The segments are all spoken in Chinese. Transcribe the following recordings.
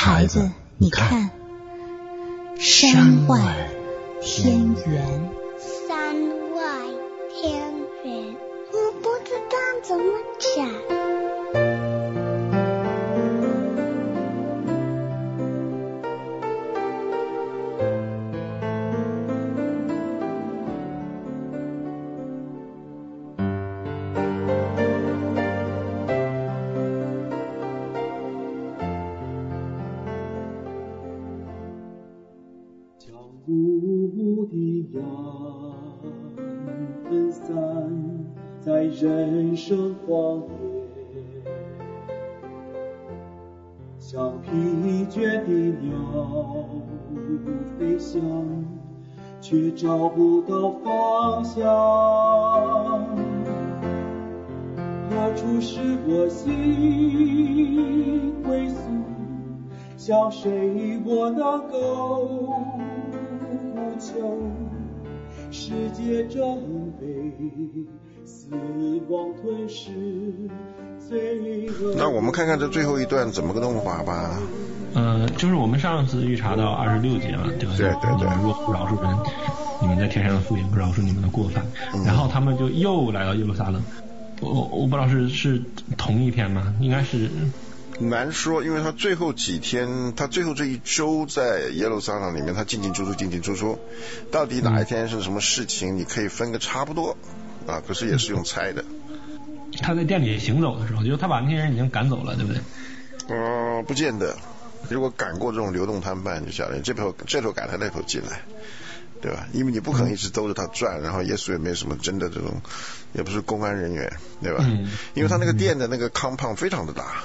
孩子，你看，山外天圆。 山外天圆，我不知道怎么讲。 在人生荒野，像疲倦的鸟飞翔，却找不到方向。何处是我心归宿？向谁我能够呼求？世界真悲，死亡吞噬罪恶。 那我们看看这最后一段怎么个弄法吧。 就是我们上次预查到26节嘛，对吧？ 对。 你们若不饶恕人，你们在天上的父也不饶恕你们的过犯。然后他们就又来到耶路撒冷。我不知道是同一天吗？应该是。 难说，因为他最后几天，他最后这一周在耶路撒冷里面，他进进出出，到底哪一天是什么事情，你可以分个差不多啊，可是也是用猜的。 他在店里行走的时候，就是他把那些人已经赶走了，对不对？ 不见得。如果赶过这种流动摊贩，就晓得这头赶他那头进来，对吧？因为你不可能一直兜着他转，然后耶稣也没有什么真的这种，也不是公安人员，对吧？因为他那个店的那个compound非常的大。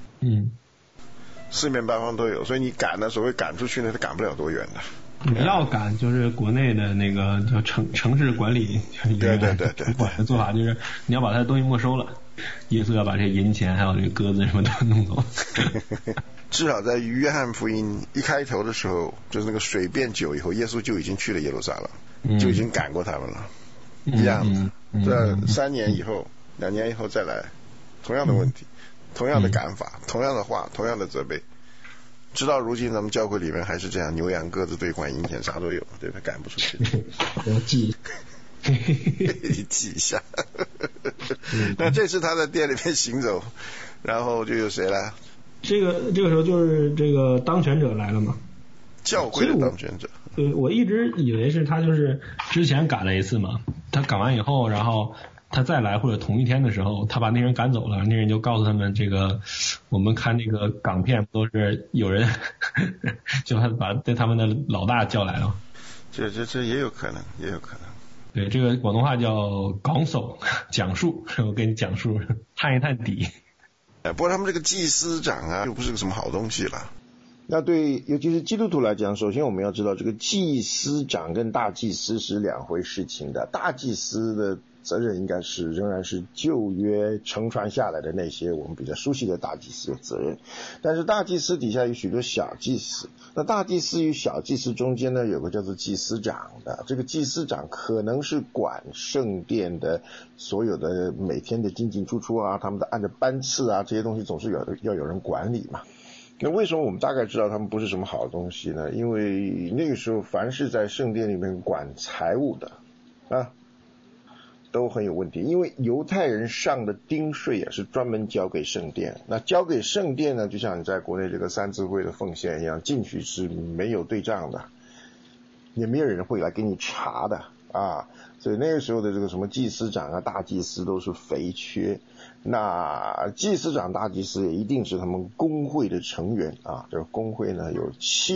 四面八方都有，所以你赶呢，所谓赶出去呢，它赶不了多远的。 你要赶就是国内的那个叫城市管理， 对， 管的做法就是你要把他的东西没收了，耶稣要把这些银钱还有这个鸽子什么都弄走。 至少在约翰福音一开头的时候，就是那个水变酒以后，耶稣就已经去了耶路撒冷，就已经赶过他们了，一样的。这3年以后2年以后再来，同样的问题。同样的赶法，同样的话，同样的责备，直到如今咱们教会里面还是这样，牛羊鸽子兑换银钱啥都有，对吧？赶不出去。 我记记一下。那这次他在店里面行走，然后就有谁了？ 这个时候就是这个当权者来了嘛， 教会的当权者。 我一直以为是他就是之前赶了一次嘛，他赶完以后，然后他再来或者同一天的时候，他把那人赶走了，那人就告诉他们，这个我们看那个港片都是有人就把他们的老大叫来了。 这也有可能，也有可能。 对，这个广东话叫讲述，讲述，我给你讲述，探一探底。 不过他们这个祭司长啊，又不是个什么好东西了。 那对，尤其是基督徒来讲，首先我们要知道，这个祭司长跟大祭司是两回事情的。大祭司的责任应该是仍然是旧约承传下来的那些我们比较熟悉的大祭司的责任，但是大祭司底下有许多小祭司，那大祭司与小祭司中间呢，有个叫做祭司长的，这个祭司长可能是管圣殿的所有的每天的进进出出啊，他们的按照班次啊，这些东西总是要有人管理嘛。那为什么我们大概知道他们不是什么好东西呢？因为那个时候凡是在圣殿里面管财务的啊，都很有问题，因为犹太人上的丁税也是专门交给圣殿，那交给圣殿呢，就像你在国内这个三自会的奉献一样，进去是没有对账的，也没有人会来给你查的啊，所以那个时候的这个什么祭司长啊、大祭司都是肥缺。那祭司长、大祭司也一定是他们公会的成员啊，这个公会呢有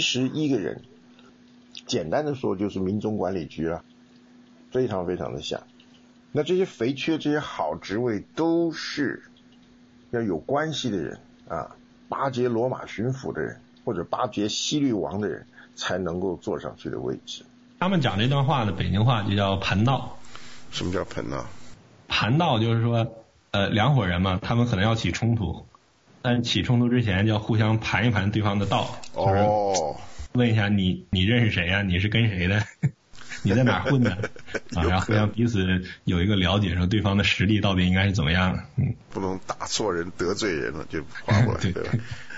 71个人，简单的说就是民众管理局啊，非常非常的像。那这些肥缺、这些好职位都是要有关系的人啊，巴结罗马巡抚的人或者巴结希律王的人才能够坐上去的位置。 他们讲这段话的北京话就叫盘道。 什么叫盘道？ 盘道就是说两伙人嘛，他们可能要起冲突，但是起冲突之前就要互相盘一盘对方的道。 哦， 问一下你认识谁呀？你是跟谁的？你在哪混的？啊，然后互相彼此有一个了解，说对方的实力到底应该是怎么样。 不能打错人得罪人了就划过来，对吧？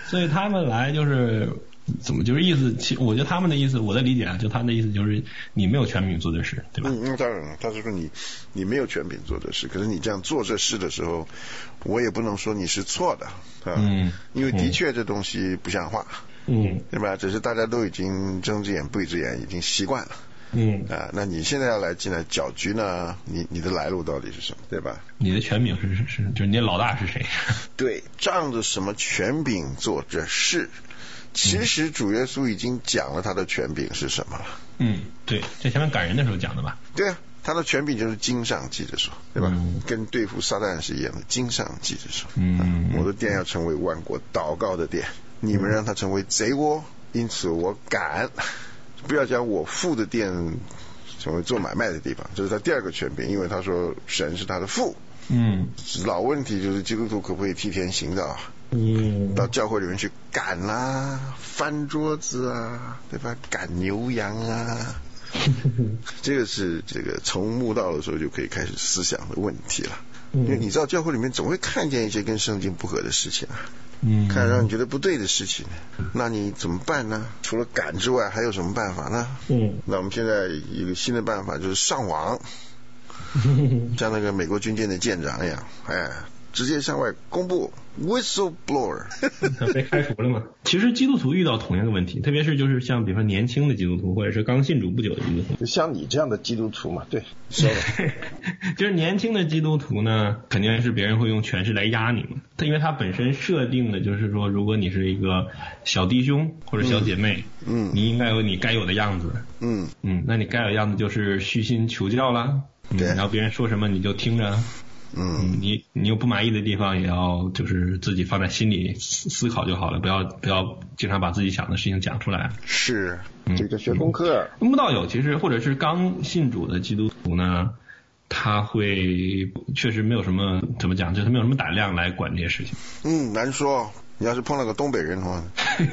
所以他们来就是怎么就是意思，我觉得他们的意思，我的理解啊，就他们的意思就是你没有权柄做这事，对吧？ 当然，他是说你没有权柄做这事，可是你这样做这事的时候，我也不能说你是错的啊，因为的确这东西不像话，对吧？只是大家都已经睁只眼闭只眼，已经习惯了。那你现在要来进来搅局呢？你的来路到底是什么，对吧？ 你的权柄是就是你的老大是谁？ 对，仗着什么权柄做这事？其实主耶稣已经讲了他的权柄是什么了。 对，在前面感人的时候讲的吧？ 对啊，他的权柄就是经上记着说，对吧？跟对付撒旦是一样的，经上记着说。我的殿要成为万国祷告的殿，你们让它成为贼窝，因此我敢。不要将我父的殿成为做买卖的地方，这是他第二个权柄，因为他说神是他的父。老问题就是基督徒可不可以替天行道？到教会里面去赶啦，翻桌子啊，对吧？赶牛羊啊，这个是从慕道的时候就可以开始思想的问题了。因为你知道教会里面总会看见一些跟圣经不合的事情啊。看让你觉得不对的事情，那你怎么办呢？除了赶之外还有什么办法呢？那我们现在一个新的办法就是上网，像那个美国军舰的舰长一样，直接向外公布 whistleblower 被开除了吗？其实基督徒遇到同样的问题，特别是就是像比如说年轻的基督徒，或者是刚信主不久的基督徒， 就像你这样的基督徒嘛，对， 就是年轻的基督徒呢，肯定是别人会用权势来压你嘛。因为他本身设定的就是说，如果你是一个小弟兄或者小姐妹，你应该有你该有的样子，那你该有的样子就是虚心求教啦，然后别人说什么你就听着。你有不满意的地方也要就是自己放在心里思考就好了，不要经常把自己想的事情讲出来。 是，这个学功课。 慕道友其实或者是刚信主的基督徒呢，他会确实没有什么怎么讲，就是没有什么胆量来管这些事情。 难说。你要是碰到个东北人的话，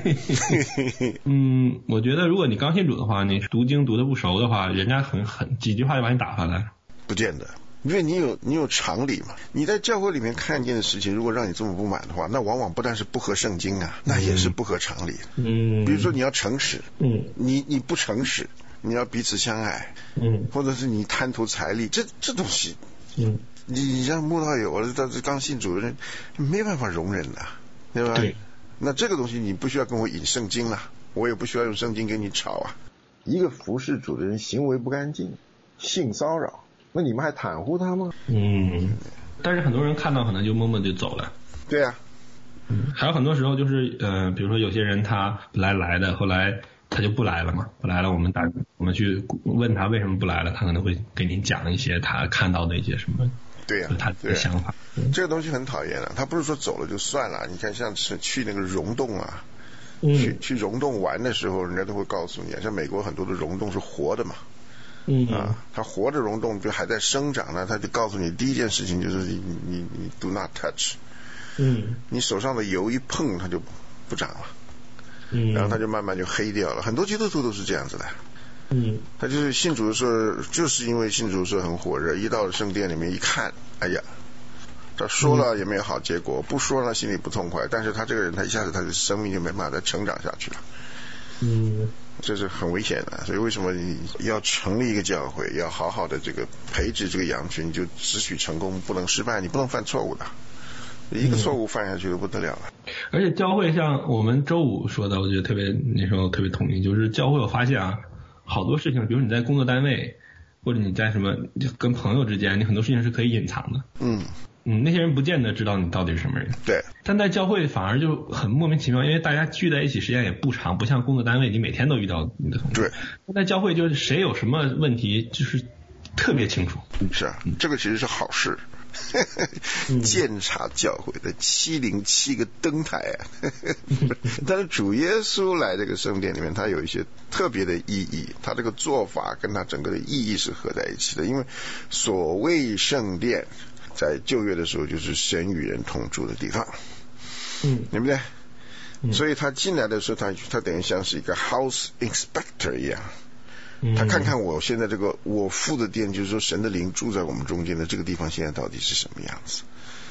我觉得如果你刚信主的话，你读经读得不熟的话，人家很狠，几句话就把你打发来。 不见得。因为你有常理嘛，你在教会里面看见的事情，如果让你这么不满的话，那往往不但是不合圣经啊，那也是不合常理。比如说你要诚实，你不诚实，你要彼此相爱，或者是你贪图财力，这东西，你让慕道友他刚信主的人没办法容忍的，对吧？对。那这个东西你不需要跟我引圣经了，我也不需要用圣经跟你吵啊。 一个服侍主的人行为不干净，性骚扰。那你们还袒护他吗？ 但是很多人看到可能就默默就走了。 对啊。 还有很多时候就是比如说有些人他本来来的，后来他就不来了嘛，不来了我们去问他为什么不来了，他可能会给你讲一些他看到的一些什么， 对啊， 他的想法。 这个东西很讨厌了，他不是说走了就算了，你看像是去那个溶洞啊，去溶洞玩的时候，人家都会告诉你，像美国很多的溶洞是活的嘛。它活着溶洞就还在生长呢，他就告诉你第一件事情就是你 do not touch，你手上的油一碰它就不长了，然后它就慢慢就黑掉了。很多基督徒都是这样子的，他就是信主的时候，就是因为信主的时候很火热，一到了圣殿里面一看，哎呀，他说了也没有好结果，不说了心里不痛快，但是他这个人他一下子他的生命就没办法再成长下去了。这是很危险的，所以为什么你要成立一个教会，要好好的这个培植这个羊群，就只许成功不能失败，你不能犯错误的，一个错误犯下去就不得了了。 而且教会像我们周五说的，我觉得那时候特别同意，就是教会我发现啊，好多事情，比如你在工作单位或者你在什么就跟朋友之间，你很多事情是可以隐藏的。那些人不见得知道你到底是什么人。 对。但在教会反而就很莫名其妙，因为大家聚在一起时间也不长，不像工作单位你每天都遇到你的同事。 对。 但在教会就是谁有什么问题就是特别清楚。 是啊，这个其实是好事。监察教会的707个灯台啊。但是主耶稣来这个圣殿里面，他有一些特别的意义，他这个做法跟他整个的意义是合在一起的。因为所谓圣殿在旧约的时候就是神与人同住的地方，对不对？所以他进来的时候，他等于像是一个 house inspector 一样，他看看我现在这个我父的殿，就是说神的灵住在我们中间的这个地方现在到底是什么样子。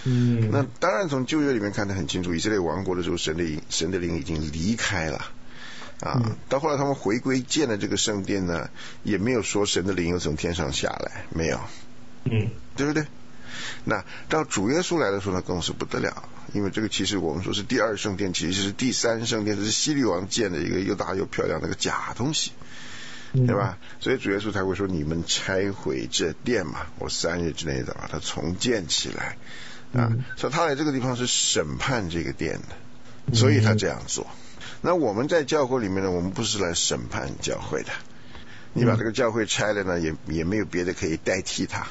那当然从旧约里面看得很清楚，以色列亡国的时候，神的灵已经离开了到后来他们回归建了这个圣殿呢，也没有说神的灵又从天上下来，没有，对不对？那到主耶稣来的时候呢，更是不得了，因为这个其实我们说是第二圣殿，其实是第三圣殿，这是希律王建的一个又大又漂亮的一个假东西，对吧？所以主耶稣才会说你们拆毁这殿嘛，我3日之内的把它重建起来所以他来这个地方是审判这个殿的，所以他这样做。那我们在教会里面呢，我们不是来审判教会的，你把这个教会拆了呢，也没有别的可以代替它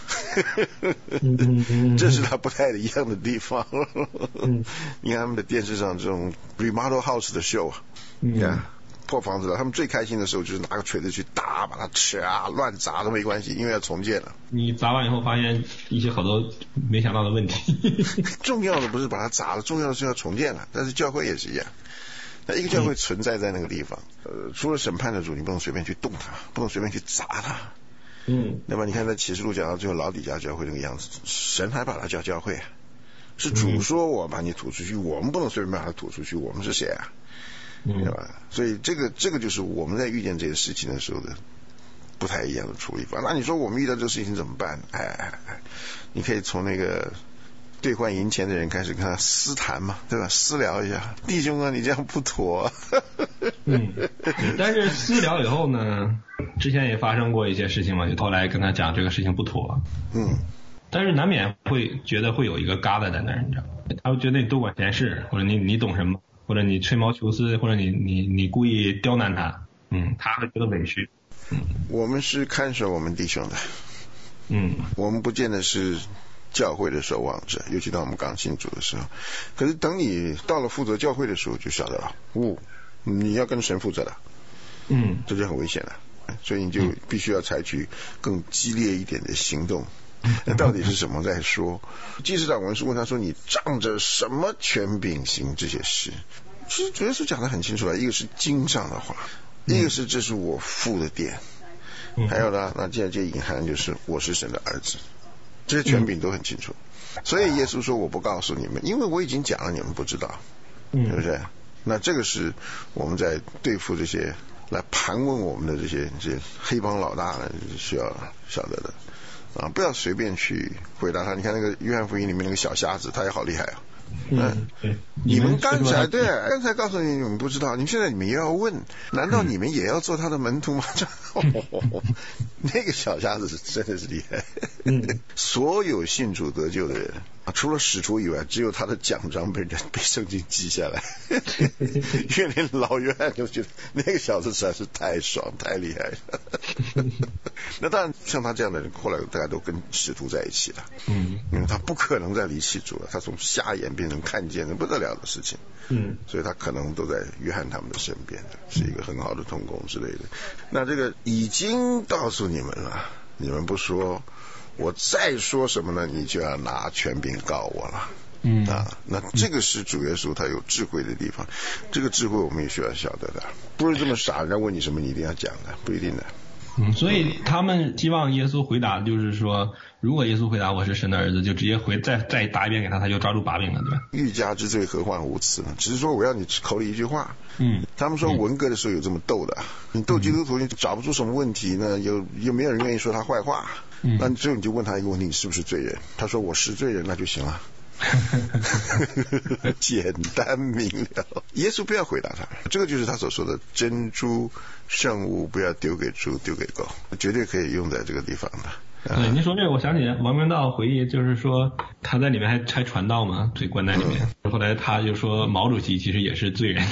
这是它不太一样的地方你看他们的电视上这种 remodel house 的秀你看破房子了，他们最开心的时候就是拿个锤子去打，把它乱砸都没关系，因为要重建了。 你砸完以后发现一些好多没想到的问题重要的不是把它砸了，重要的是要重建了。但是教会也是一样，那一个教会存在在那个地方除了审判的主，你不能随便去动它，不能随便去砸它那么你看在启示录讲到最后老底嘉教会那个样子，神还把它叫教会是主说我把你吐出去我们不能随便把它吐出去，我们是谁对吧？所以这个就是我们在遇见这些事情的时候的不太一样的处理法。那你说我们遇到这个事情怎么办？你可以从那个兑换银钱的人开始跟他私谈嘛，对吧？私聊一下，弟兄啊，你这样不妥但是私聊以后呢，之前也发生过一些事情嘛，就后来跟他讲这个事情不妥但是难免会觉得会有一个疙瘩在那儿，你知道吗？他会觉得你多管闲事，或者你懂什么，或者你吹毛求疵，或者你故意刁难他他会觉得委屈我们是看守我们弟兄的我们不见得是教会的守望者，尤其当我们刚信主的时候。可是等你到了负责教会的时候就晓得了你要跟神负责的这就很危险了，所以你就必须要采取更激烈一点的行动那到底是什么在说？祭司长文书问他说你仗着什么权柄行这些事？其实主耶稣讲得很清楚了，一个是经上的话，一个是这是我父的殿还有呢，那这隐含就是我是神的儿子，这些权柄都很清楚所以耶稣说我不告诉你们，因为我已经讲了你们不知道对不对？那这个是我们在对付这些来盘问我们的这些黑帮老大呢需要晓得的不要随便去回答他。你看那个约翰福音里面那个小瞎子，他也好厉害你们刚才告诉你们不知道，现在你们也要问，难道你们也要做他的门徒吗那个小瞎子是真的是厉害所有信主得救的人除了使徒以外，只有他的奖章被圣经记下来因为连老约翰就觉得那个小子实在是太爽太厉害了那当然像他这样的人后来大家都跟使徒在一起了因为他不可能再离弃主了，他从瞎眼变成看见的不得了的事情所以他可能都在约翰他们的身边的，是一个很好的同工之类的。那这个已经告诉你们了，你们不说，我再说什么呢？你就要拿权柄告我了那这个是主耶稣他有智慧的地方，这个智慧我们也需要晓得的，不是这么傻，人家问你什么你一定要讲的，不一定的所以他们希望耶稣回答，就是说如果耶稣回答我是神的儿子，就直接再答一遍给他，他就抓住把柄了，对吧？ 欲加之罪何患无辞呢？只是说我要你口里一句话他们说文革的时候有这么斗的你斗基督徒你找不出什么问题呢，有没有人愿意说他坏话那最后你就问他一个问题，你是不是罪人？他说我是罪人，那就行了简单明了。耶稣不要回答他，这个就是他所说的珍珠圣物不要丢给猪丢给狗，绝对可以用在这个地方的对，您说这个我想起来王明道回忆，就是说他在里面还传道嘛，这关在里面后来他就说毛主席其实也是罪人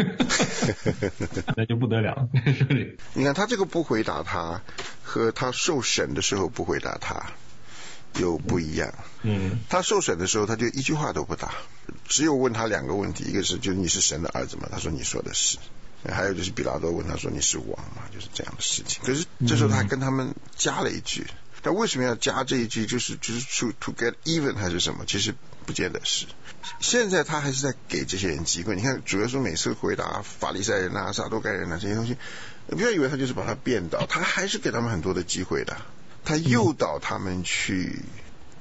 那就不得了你看他这个不回答他和他受审的时候不回答他又不一样他受审的时候他就一句话都不答，只有问他2个问题，一个是就你是神的儿子吗？他说你说的是，还有就是比拉多问他说你是王吗？就是这样的事情。可是这时候他还跟他们加了一句，他为什么要加这一句？就是 to get even 还是什么？其实不见得是。现在他还是在给这些人机会。你看主耶稣每次回答法利赛人撒都该人这些东西，不要以为他就是把他变倒，他还是给他们很多的机会的，他诱导他们去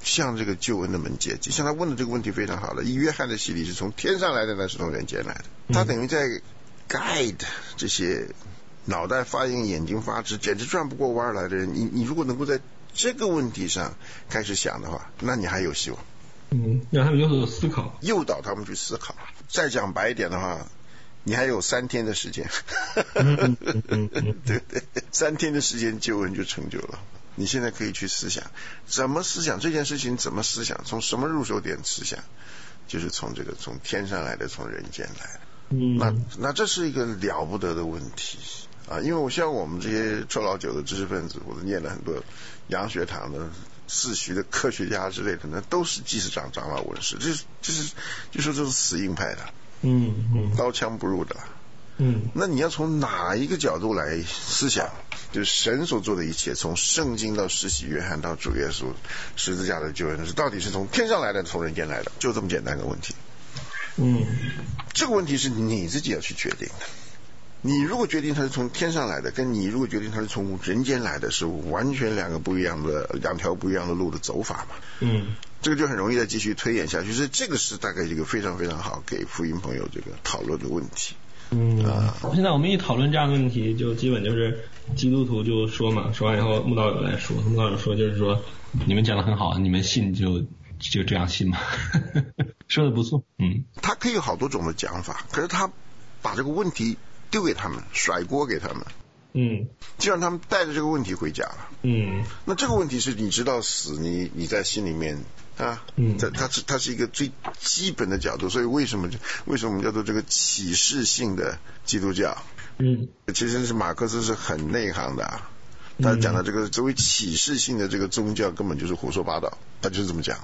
向这个救恩的门接近。像他问的这个问题非常好的，约翰的洗礼是从天上来的呢，是从人间来的？他等于在 guide 这些脑袋发硬、眼睛发直、简直转不过弯来的人。你如果能够在这个问题上开始想的话，那你还有希望。 让他们有所思考， 诱导他们去思考。再讲白一点的话，你还有3天的时间，对不对？3天的时间救恩就成就了。你现在可以去思想，怎么思想这件事情，怎么思想，从什么入手点思想，就是从天上来的，从人间来的。那这是一个了不得的问题啊！因为我像我们这些臭老九的知识分子，我都念了很多洋学堂的4徐的科学家之类的，那都是祭司长、长老、文士，就说这是死硬派的，刀枪不入的。那你要从哪一个角度来思想？就是神所做的一切，从圣经到施洗约翰到主耶稣十字架的救恩，是到底是从天上来的，从人间来的？就这么简单的问题。这个问题是你自己要去决定的。你如果决定它是从天上来的，跟你如果决定它是从人间来的，是完全两条不一样的路的走法嘛。这个就很容易再继续推演下去。这个是大概一个非常非常好给福音朋友这个讨论的问题。 现在我们一讨论这样的问题，就基本就是基督徒就说嘛，说完以后慕道友来说，慕道友说就是说你们讲的很好，你们信就这样信嘛。说的不错。 他可以有好多种的讲法，可是他把这个问题丢给他们，甩锅给他们，就让他们带着这个问题回家了。那这个问题是你知道死，你在心里面啊，它是一个最基本的角度。所以为什么我们叫做这个启示性的基督教？其实是马克思是很内行的啊。他讲的这个作为启示性的这个宗教根本就是胡说八道，他就是这么讲。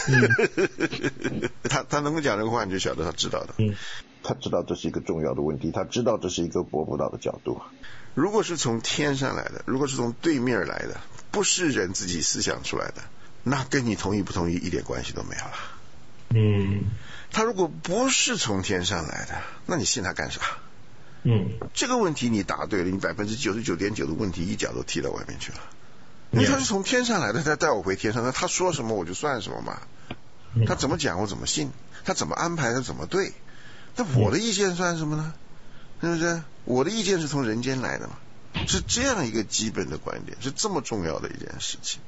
他能够讲这个话，你就晓得他知道的。 他知道这是一个重要的问题，他知道这是一个驳不到的角度。 如果是从天上来的，如果是从对面来的，不是人自己思想出来的，那跟你同意不同意一点关系都没有了。他如果不是从天上来的，那你信他干啥？这个问题你答对了，你 99.9% 的问题一脚都踢到外面去了。因为他是从天上来的，他带我回天上，那他说什么我就算什么嘛。他怎么讲我怎么信，他怎么安排他怎么对。那我的意见算什么呢？是不是？我的意见是从人间来的嘛，是这样一个基本的观点，是这么重要的一件事情。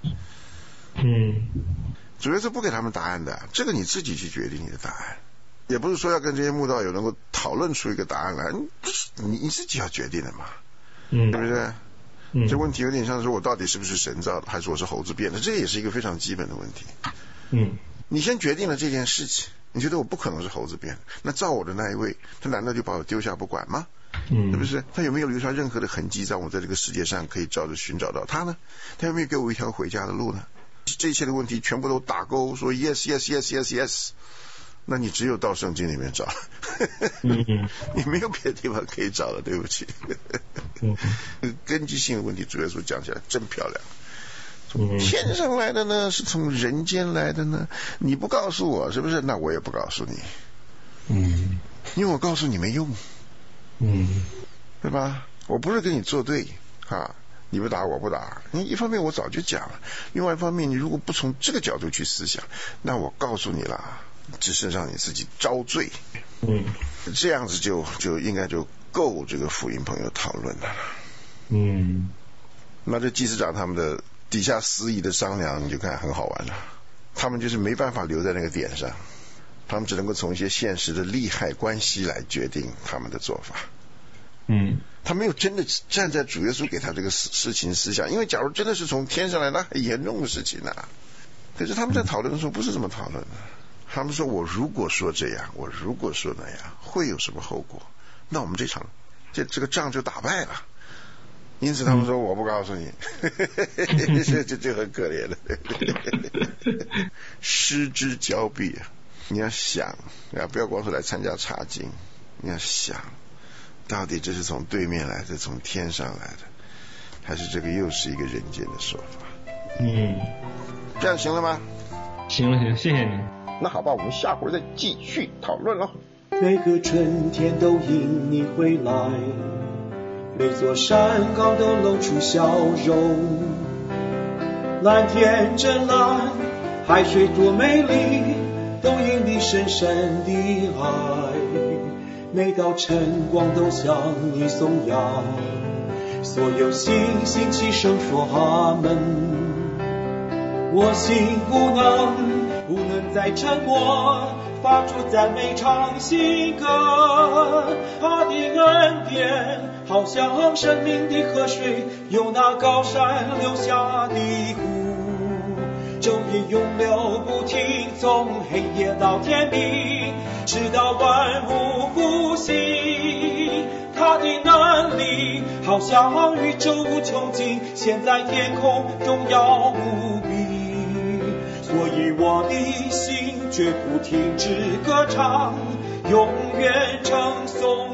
主要是不给他们答案的，这个你自己去决定你的答案，也不是说要跟这些慕道友能够讨论出一个答案来，你自己要决定的嘛，对不对？这问题有点像说我到底是不是神造的，还是我是猴子变的，这也是一个非常基本的问题。你先决定了这件事情，你觉得我不可能是猴子变的，那造我的那一位，他难道就把我丢下不管吗？是不是？他有没有留下任何的痕迹，让我在这个世界上可以照着寻找到他呢？他有没有给我一条回家的路呢？这一切的问题全部都打勾，说 yes yes yes yes yes， 那你只有到圣经里面找，你没有别的地方可以找了，对不起。根基性的问题，主耶稣讲起来真漂亮。从天上来的呢，是从人间来的呢？你不告诉我，是不是？那我也不告诉你。因为我告诉你没用。对吧？我不是跟你作对啊，你不打我不打。你一方面我早就讲了，另外一方面你如果不从这个角度去思想，那我告诉你了，只是让你自己遭罪。这样子就应该就够这个福音朋友讨论的了。那这祭司长他们的底下司仪的商量，你就看很好玩了。他们就是没办法留在那个点上，他们只能够从一些现实的利害关系来决定他们的做法。他没有真的站在主耶稣给他这个事情思想，因为假如真的是从天上来，那很严重的事情啊。可是他们在讨论的时候不是这么讨论的，他们说我如果说这样，我如果说那样，会有什么后果？那我们这场这个仗就打败了。因此他们说我不告诉你，这很可怜的。失之交臂啊！你要想，不要光是来参加查经，你要想到底这是从对面来的，从天上来的，还是这个又是一个人间的说法？这样行了吗？ 行，谢谢你。 那好吧，我们下回再继续讨论了。 每个春天都因你回来，每座山岗都露出笑容，蓝天真蓝， 海水多美丽，都因你深深的爱。每道晨光都向你颂扬，所有星星齐声说阿门。我心不能再沉默，发出赞美唱新歌。他的恩典好像生命的河水，由那高山流下的湖，昼夜永流不停，从黑夜到天明，直到万物复兴。他的能力好像宇宙无穷尽，现在天空荣耀无比。所以我的心绝不停止歌唱，永远称颂